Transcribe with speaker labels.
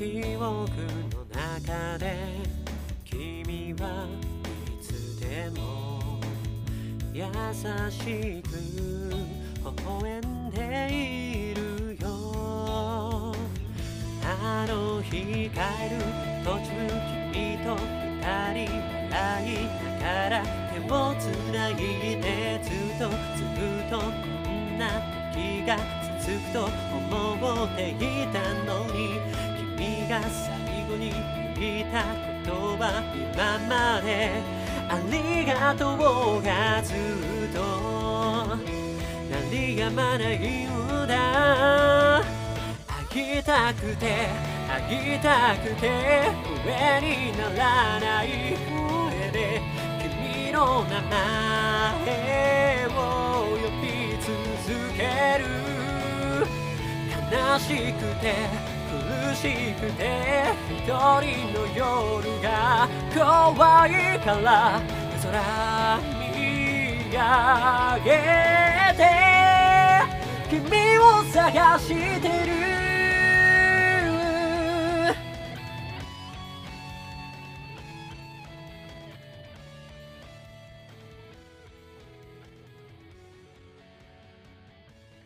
Speaker 1: 記憶の中で君はいつでも優しく微笑んでいるよ。あの日帰る途中君と二人笑いながら手をつないでずっとこんな時が続くと思っていたのに、君が最後に言った言葉今までありがとうがずっと鳴りやまないんだ。会いたくて会いたくて上にならない上で君の名前を呼び続ける。悲しくて苦しくて一人の夜が怖いから空見上げて君を探してる。